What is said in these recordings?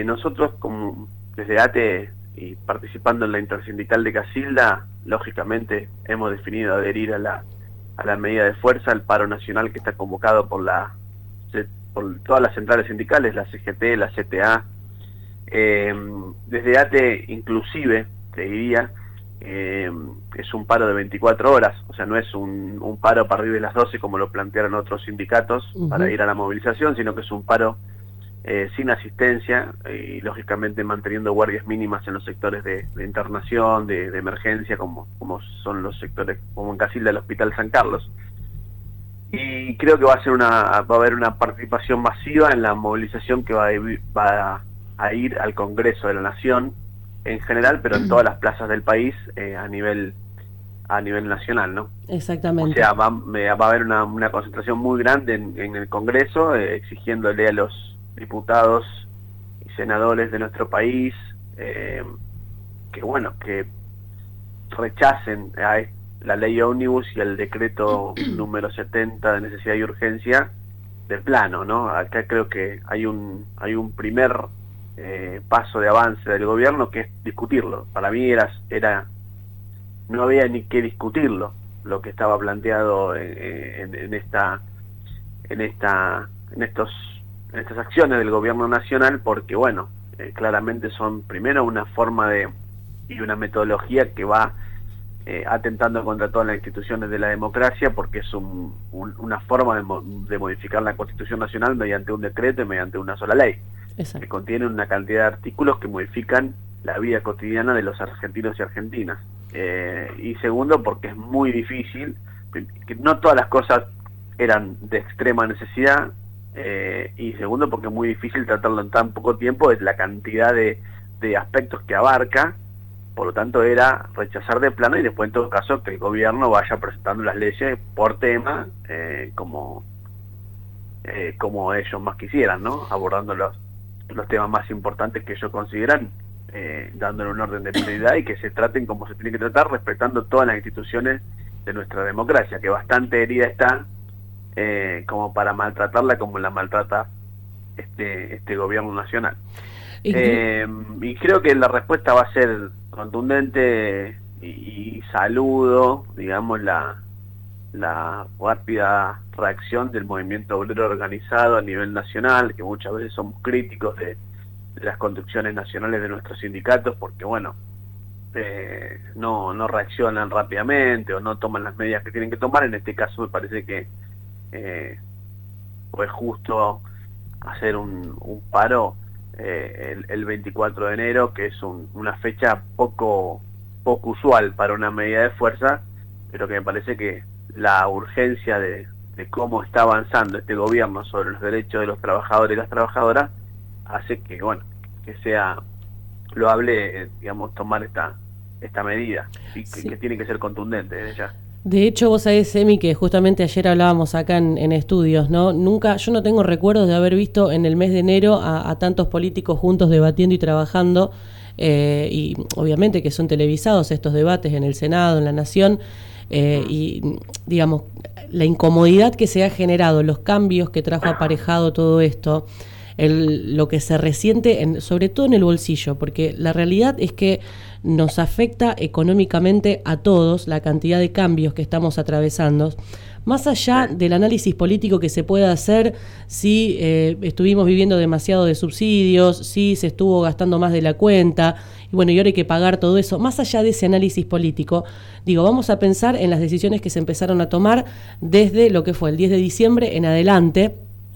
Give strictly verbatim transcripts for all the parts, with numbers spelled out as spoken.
nosotros, como desde A T E y participando en la intersindical de Casilda, lógicamente hemos definido adherir a la, a la medida de fuerza, al paro nacional que está convocado por, la, por todas las centrales sindicales, la C G T, la C T A. Eh, desde A T E, inclusive, te diría, eh, es un paro de veinticuatro horas, o sea, no es un, un paro a partir de las doce como lo plantearon otros sindicatos uh-huh. para ir a la movilización, sino que es un paro eh, sin asistencia y lógicamente manteniendo guardias mínimas en los sectores de, de internación, de, de emergencia, como, como son los sectores, como en Casilda el Hospital San Carlos. Y creo que va a ser una, va a haber una participación masiva en la movilización que va a, va a ir al Congreso de la Nación en general, pero en todas las plazas del país eh, a nivel a nivel nacional, ¿no? Exactamente. O sea, va, va a haber una, una concentración muy grande en, en el Congreso, eh, exigiéndole a los diputados y senadores de nuestro país eh, que, bueno, que rechacen a la ley ómnibus y el decreto número setenta de necesidad y urgencia de plano, ¿no? Acá creo que hay un hay un primer eh, paso de avance del gobierno que es discutirlo. Para mí era era no había ni que discutirlo lo que estaba planteado en, en, en esta en esta en estos en estas acciones del gobierno nacional, porque bueno, eh, claramente son primero una forma de y una metodología que va Eh, atentando contra todas las instituciones de la democracia, porque es un, un, una forma de, mo de modificar la Constitución Nacional mediante un decreto y mediante una sola ley. Exacto. Que contiene una cantidad de artículos que modifican la vida cotidiana de los argentinos y argentinas. Eh, y segundo, porque es muy difícil, que no todas las cosas eran de extrema necesidad, eh, y segundo, porque es muy difícil tratarlo en tan poco tiempo, es la cantidad de, de aspectos que abarca. Por lo tanto, era rechazar de plano y después, en todo caso, que el gobierno vaya presentando las leyes por tema, eh, como eh, como ellos más quisieran, ¿no? Abordando los, los temas más importantes que ellos consideran, eh, dándole un orden de prioridad y que se traten como se tiene que tratar, respetando todas las instituciones de nuestra democracia, que bastante herida está, eh, como para maltratarla como la maltrata este, este gobierno nacional. Eh, y creo que la respuesta va a ser contundente y, y saludo, digamos, la, la rápida reacción del movimiento obrero organizado a nivel nacional, que muchas veces somos críticos de, de las conducciones nacionales de nuestros sindicatos, porque bueno, eh, no, no reaccionan rápidamente o no toman las medidas que tienen que tomar. En este caso me parece que eh, fue justo hacer un, un paro Eh, el, el veinticuatro de enero, que es un, una fecha poco poco usual para una medida de fuerza, pero que me parece que la urgencia de, de cómo está avanzando este gobierno sobre los derechos de los trabajadores y las trabajadoras hace que, bueno, que sea loable, eh, digamos, tomar esta esta medida y que, sí. que tiene que ser contundente desde ya. De hecho, vos sabés, Emi, que justamente ayer hablábamos acá en, en estudios, ¿no? Nunca, yo no tengo recuerdos de haber visto en el mes de enero a, a tantos políticos juntos debatiendo y trabajando, eh, y obviamente que son televisados estos debates en el Senado, en la Nación, eh, y digamos, la incomodidad que se ha generado, los cambios que trajo aparejado todo esto, el, lo que se resiente, en, sobre todo en el bolsillo, porque la realidad es que nos afecta económicamente a todos la cantidad de cambios que estamos atravesando, más allá del análisis político que se pueda hacer, si eh, estuvimos viviendo demasiado de subsidios, si se estuvo gastando más de la cuenta, y bueno, y ahora hay que pagar todo eso. Más allá de ese análisis político, digo, vamos a pensar en las decisiones que se empezaron a tomar desde lo que fue el diez de diciembre en adelante.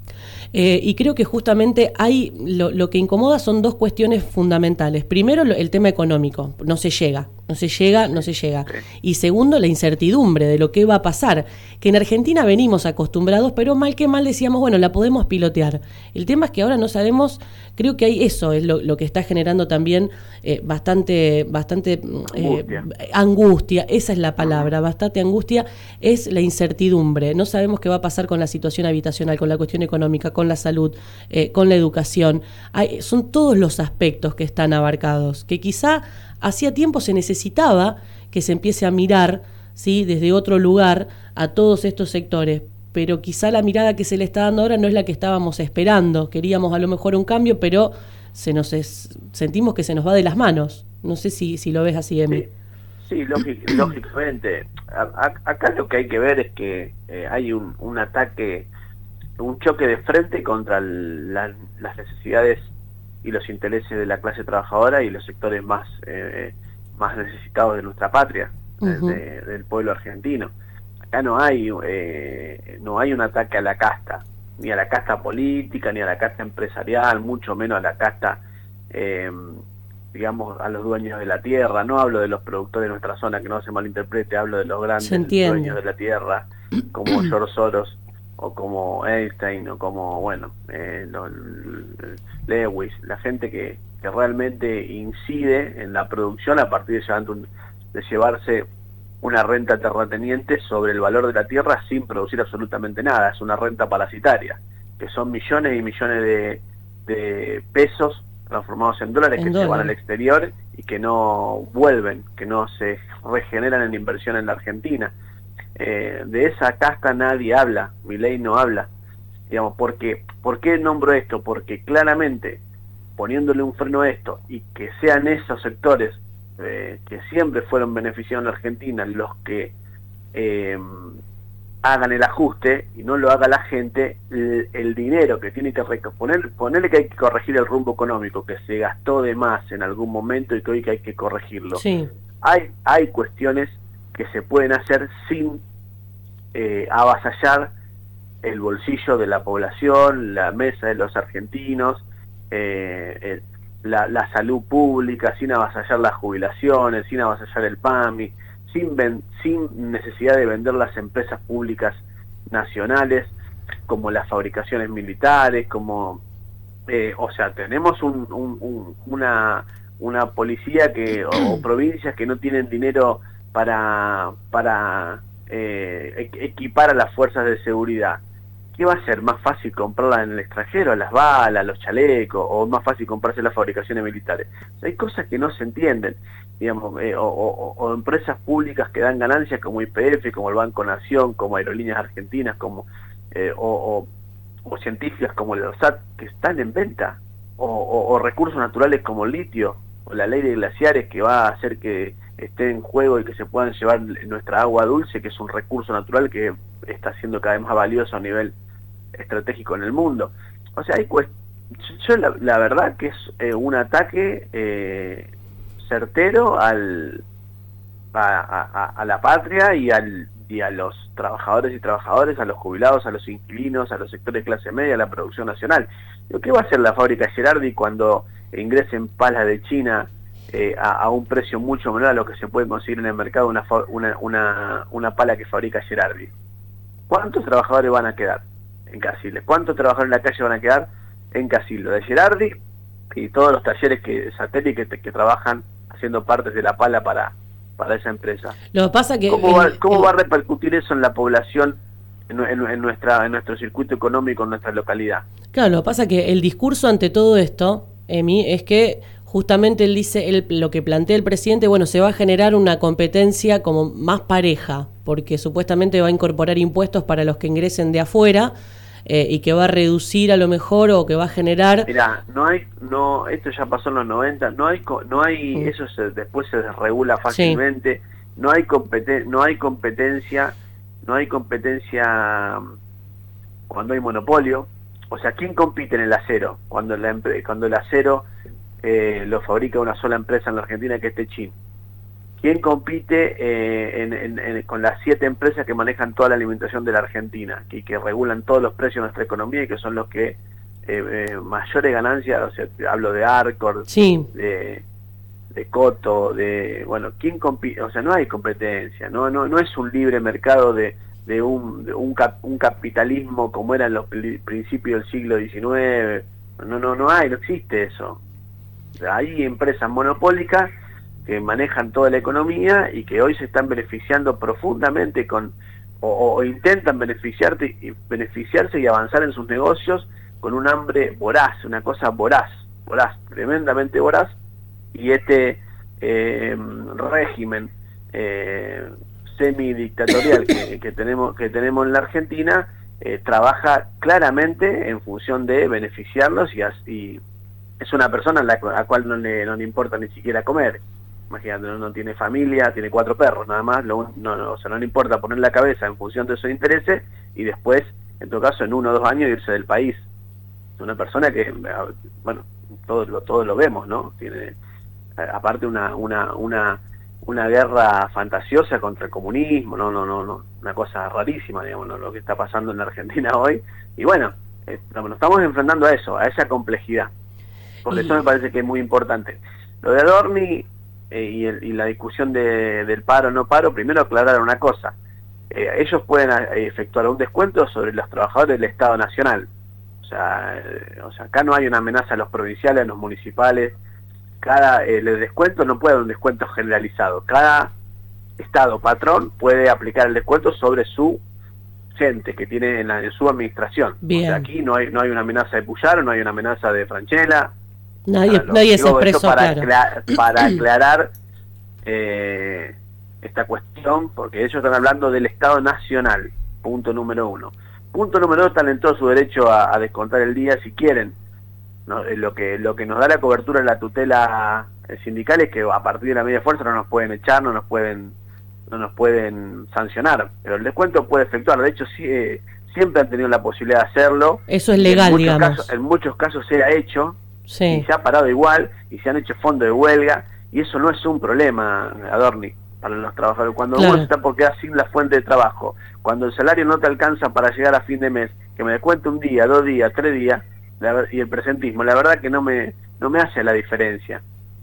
Eh, y creo que justamente hay lo, lo que incomoda son dos cuestiones fundamentales. Primero, lo, el tema económico. No se llega, no se llega, no se llega. Y segundo, la incertidumbre de lo que va a pasar. Que en Argentina venimos acostumbrados, pero mal que mal decíamos, bueno, la podemos pilotear. El tema es que ahora no sabemos, creo que hay eso es lo, lo que está generando también eh, bastante, bastante eh, angustia. angustia, esa es la palabra, bastante angustia, es la incertidumbre. No sabemos qué va a pasar con la situación habitacional, con la cuestión económica, con la salud, eh, con la educación. Hay, son todos los aspectos que están abarcados, que quizá hacía tiempo se necesitaba que se empiece a mirar, ¿sí?, desde otro lugar a todos estos sectores, pero quizá la mirada que se le está dando ahora no es la que estábamos esperando. Queríamos a lo mejor un cambio, pero se nos es, sentimos que se nos va de las manos. No sé si, si lo ves así, Emi. Sí, sí lógic, lógicamente. A, a, acá lo que hay que ver es que eh, hay un, un ataque, un choque de frente contra el, la, las necesidades y los intereses de la clase trabajadora y los sectores más eh, más necesitados de nuestra patria, uh-huh. de, del pueblo argentino. Acá no hay eh, no hay un ataque a la casta, ni a la casta política, ni a la casta empresarial, mucho menos a la casta, eh, digamos, a los dueños de la tierra. No hablo de los productores de nuestra zona, que no se malinterprete, hablo de los grandes dueños de la tierra, como George Soros, o como Einstein, o como, bueno, eh, los, Lewis, la gente que, que realmente incide en la producción a partir de, llevando un, de llevarse una renta terrateniente sobre el valor de la tierra sin producir absolutamente nada. Es una renta parasitaria, que son millones y millones de, de pesos transformados en dólares en que dólares. se van al exterior y que no vuelven, que no se regeneran en inversión en la Argentina. Eh, de esa casta nadie habla, Milei no habla, digamos, porque, ¿por qué nombro esto? Porque claramente, poniéndole un freno a esto, y que sean esos sectores eh, que siempre fueron beneficiados en la Argentina los que eh, hagan el ajuste y no lo haga la gente, el, el dinero que tiene que poner, ponerle que hay que corregir el rumbo económico, que se gastó de más en algún momento y que hoy que hay que corregirlo. Sí. Hay, hay cuestiones que se pueden hacer sin eh, avasallar el bolsillo de la población, la mesa de los argentinos, eh, eh, la, la salud pública, sin avasallar las jubilaciones, sin avasallar el P A M I, sin, ven, sin necesidad de vender las empresas públicas nacionales, como las fabricaciones militares, como, eh, o sea, tenemos un, un, un, una, una policía que o, o provincias que no tienen dinero para, para eh, equipar a las fuerzas de seguridad. ¿Qué va a ser? ¿Más fácil comprarlas en el extranjero, las balas, los chalecos, o más fácil comprarse las fabricaciones militares? O sea, hay cosas que no se entienden, digamos, eh, o, o, o empresas públicas que dan ganancias como I P F, como el Banco Nación, como Aerolíneas Argentinas, como eh, o, o, o científicas como el O S A T, que están en venta, o, o, o recursos naturales como el litio, o la ley de glaciares que va a hacer que esté en juego y que se puedan llevar nuestra agua dulce, que es un recurso natural que está siendo cada vez más valioso a nivel estratégico en el mundo. O sea, hay cuest... yo la, la verdad que es eh, un ataque eh, certero al a, a, a la patria y al y a los trabajadores y trabajadoras, a los jubilados, a los inquilinos, a los sectores de clase media, a la producción nacional. ¿Qué va a hacer la fábrica Gerardi cuando ingresen palas de China eh, a, a un precio mucho menor a lo que se puede conseguir en el mercado una, una, una, una pala que fabrica Gerardi? ¿Cuántos trabajadores van a quedar en Casilda? ¿Cuántos trabajadores en la calle van a quedar en Casilda? De Gerardi y todos los talleres que satélites que, que trabajan haciendo partes de la pala para, para esa empresa. Lo que pasa que ¿Cómo, va, el, cómo el... va a repercutir eso en la población, en, en, en, nuestra, en nuestro circuito económico, en nuestra localidad? Claro, lo que pasa que el discurso ante todo esto, Emi, es que justamente él dice, él, lo que plantea el presidente, bueno, se va a generar una competencia como más pareja, porque supuestamente va a incorporar impuestos para los que ingresen de afuera, eh, y que va a reducir a lo mejor o que va a generar... Mirá, no hay, no, esto ya pasó en los noventa, no hay, no hay, mm. eso se, después se desregula fácilmente, sí. no hay competen, no hay competencia, no hay competencia cuando hay monopolio. O sea, ¿quién compite en el acero? Cuando, la, cuando el acero eh, lo fabrica una sola empresa en la Argentina, que es Techin. ¿Quién compite eh, en, en, en, con las siete empresas que manejan toda la alimentación de la Argentina, que, que regulan todos los precios de nuestra economía y que son los que eh, eh, mayores ganancias? O sea, hablo de Arcor, sí. de, de Coto, de... Bueno, ¿quién compite? O sea, no hay competencia, no, no, no es un libre mercado de... de un, de un, cap, un capitalismo como era en los principios del siglo diecinueve. No, no, no hay, no existe eso. Hay empresas monopólicas que manejan toda la economía y que hoy se están beneficiando profundamente con o, o intentan beneficiarte, beneficiarse y avanzar en sus negocios con un hambre voraz, una cosa voraz, voraz, tremendamente voraz. Y este eh, régimen eh, semidictatorial que, que tenemos que tenemos en la Argentina eh, trabaja claramente en función de beneficiarlos y, y, es una persona a la, a la cual no le, no le importa ni siquiera comer. Imagínate, no, no tiene familia, tiene cuatro perros nada más, lo, no, no, o sea, no le importa poner la cabeza en función de sus intereses y después, en todo caso, en uno o dos años irse del país. Es una persona que, bueno, todos lo, todos lo vemos, ¿no? Tiene, aparte, una, una, una, una guerra fantasiosa contra el comunismo, no, no, no, no, una cosa rarísima, digamos, ¿no? Lo que está pasando en la Argentina hoy. Y bueno, eh, nos estamos enfrentando a eso, a esa complejidad. Por eso me parece que es muy importante. Lo de Adorni eh, y, el, y la discusión de, del paro o no paro, primero aclarar una cosa. Eh, ellos pueden eh, efectuar un descuento sobre los trabajadores del Estado Nacional. O sea, eh, o sea, acá no hay una amenaza a los provinciales, a los municipales. Cada eh, el descuento no puede haber un descuento generalizado. Cada Estado patrón puede aplicar el descuento sobre su gente que tiene en, la, en su administración. Bien. O sea, aquí no hay no hay una amenaza de Puyaro, no hay una amenaza de Franchella. Nadie, Lo, nadie se expresó, para, claro. aclarar, para aclarar eh, esta cuestión, porque ellos están hablando del Estado Nacional, punto número uno. Punto número dos, están en todo su derecho a, a descontar el día si quieren. No, lo que lo que nos da la cobertura en la tutela sindical es que a partir de la media fuerza no nos pueden echar, no nos pueden no nos pueden sancionar, pero el descuento puede efectuar. De hecho, sí, eh, siempre han tenido la posibilidad de hacerlo. Eso es legal, en digamos. Casos, en muchos casos se ha hecho. Sí. Y se ha parado igual, y se han hecho fondos de huelga, y eso no es un problema, Adorni, para los trabajadores. Cuando claro. uno se está por quedar sin la fuente de trabajo, cuando el salario no te alcanza para llegar a fin de mes, que me descuente un día, dos días, tres días, la, y el presentismo, la verdad que no me, no me hace la diferencia.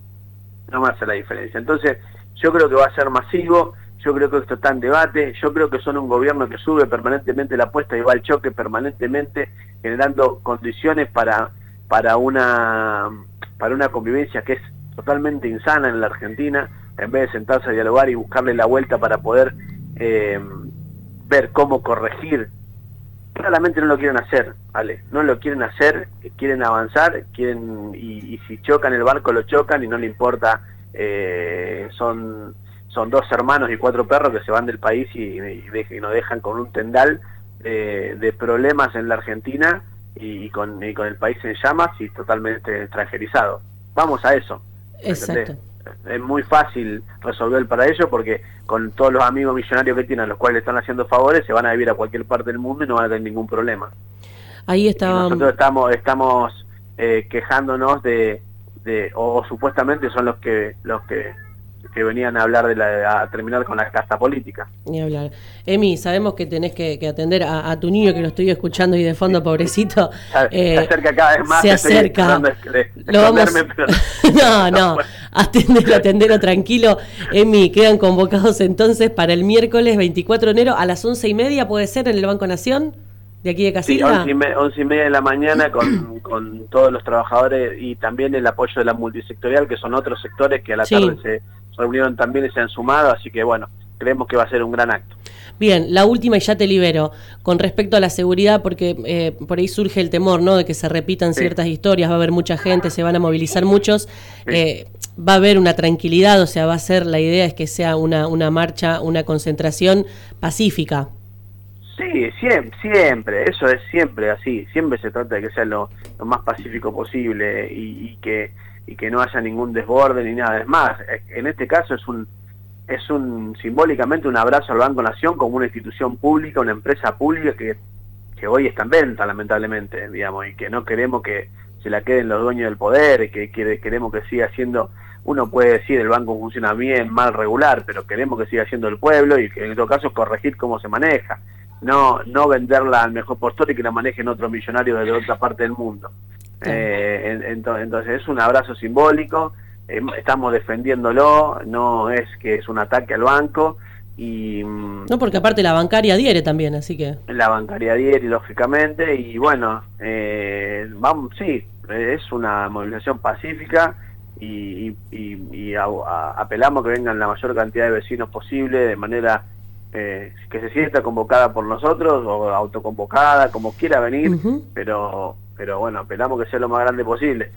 No me hace la diferencia. Entonces, yo creo que va a ser masivo, yo creo que esto está en debate, yo creo que son un gobierno que sube permanentemente la apuesta y va al choque permanentemente, generando condiciones para... para una para una convivencia que es totalmente insana en la Argentina, en vez de sentarse a dialogar y buscarle la vuelta para poder eh, ver cómo corregir. Claramente no lo quieren hacer, ¿vale? No lo quieren hacer, quieren avanzar, quieren y, y si chocan el barco lo chocan y no le importa, eh, son son dos hermanos y cuatro perros que se van del país y, y, de, y nos dejan con un tendal eh, de problemas en la Argentina, y con, y con el país en llamas y totalmente extranjerizado. Vamos a eso. Exacto. Es muy fácil resolver para ello porque con todos los amigos millonarios que tienen, a los cuales le están haciendo favores, se van a vivir a cualquier parte del mundo y no van a tener ningún problema. Ahí estaba... Nosotros estamos estamos eh, quejándonos de, de o, o supuestamente son los que los que que venían a hablar de la, a terminar con la casta política. Ni hablar. Emi, sabemos que tenés que, que atender a, a tu niño, que lo estoy escuchando y de fondo, pobrecito. Eh, se acerca cada vez más. Se acerca. De, de, de lo vamos... pero... no, no, atendelo, atendelo tranquilo. Emi, quedan convocados entonces para el miércoles veinticuatro de enero a las once y media, ¿puede ser, en el Banco Nación? De aquí de Casilda. Sí, once y, me, once y media de la mañana con, con todos los trabajadores y también el apoyo de la multisectorial, que son otros sectores que a la sí. tarde se reunieron también y se han sumado, así que bueno, creemos que va a ser un gran acto. Bien, la última y ya te libero, con respecto a la seguridad, porque eh, por ahí surge el temor, ¿no?, de que se repitan sí. ciertas historias, va a haber mucha gente, se van a movilizar muchos, sí. eh, va a haber una tranquilidad, o sea, va a ser, la idea es que sea una, una marcha, una concentración pacífica. Sí, siempre, siempre, eso es siempre así, siempre se trata de que sea lo, lo más pacífico posible y, y que y que no haya ningún desborde ni nada. Es más, en este caso es un es un simbólicamente un abrazo al Banco Nación como una institución pública, una empresa pública que, que hoy está en venta, lamentablemente, digamos, y que no queremos que se la queden los dueños del poder, y que, que queremos que siga siendo, uno puede decir el banco funciona bien, mal, regular, pero queremos que siga siendo el pueblo y que en todo caso corregir cómo se maneja. No no venderla al mejor postor y que la manejen otros millonarios de otra parte del mundo. Sí. Eh, en, en, entonces es un abrazo simbólico, eh, estamos defendiéndolo, no es que es un ataque al banco. Y no, porque aparte la bancaria adhiere también, así que... La bancaria adhiere, lógicamente, y bueno, eh, vamos, sí, es una movilización pacífica y, y, y, y a, a, apelamos que vengan la mayor cantidad de vecinos posible, de manera... Eh, que se sienta convocada por nosotros o autoconvocada, como quiera venir, uh-huh. pero pero bueno, apelamos que sea lo más grande posible.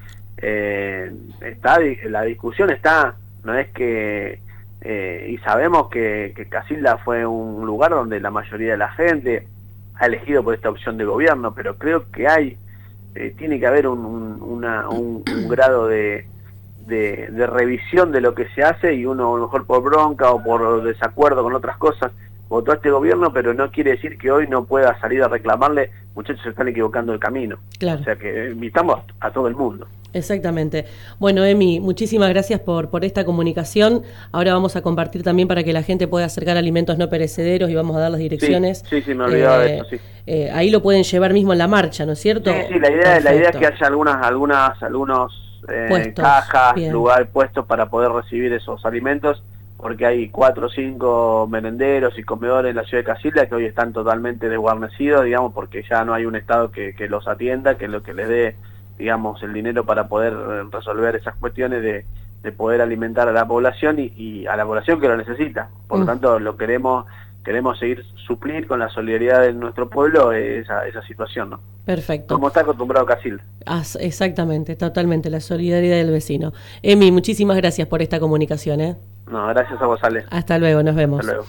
Eh, está la discusión está, no es que eh, y sabemos que, que Casilda fue un lugar donde la mayoría de la gente ha elegido por esta opción de gobierno, pero creo que hay eh, tiene que haber un, un, una, un, un grado de, de, de revisión de lo que se hace, y uno a lo mejor por bronca o por desacuerdo con otras cosas votó a este gobierno, pero no quiere decir que hoy no pueda salir a reclamarle, muchachos, se están equivocando el camino. Claro. O sea que invitamos a todo el mundo. Exactamente. Bueno, Emi, muchísimas gracias por, por esta comunicación. Ahora vamos a compartir también para que la gente pueda acercar alimentos no perecederos y vamos a dar las direcciones. Sí, sí, sí me olvidaba eh, de eso, sí. Eh, ahí lo pueden llevar mismo en la marcha, ¿no es cierto? Sí, sí, la idea, la idea es que haya algunas, algunas, algunos eh, puestos, cajas, bien. lugar puestos para poder recibir esos alimentos, porque hay cuatro o cinco merenderos y comedores en la ciudad de Casilda que hoy están totalmente desguarnecidos, digamos, porque ya no hay un Estado que, que los atienda, que lo que les dé, digamos, el dinero para poder resolver esas cuestiones de, de poder alimentar a la población y, y a la población que lo necesita. Por lo Mm. tanto, lo queremos queremos seguir suplir con la solidaridad de nuestro pueblo esa, esa situación, ¿no? Perfecto. Como está acostumbrado Casilda. Ah, exactamente, totalmente, la solidaridad del vecino. Emi, muchísimas gracias por esta comunicación, ¿eh? No, gracias a vos, Ale. Hasta luego, nos vemos. Hasta luego.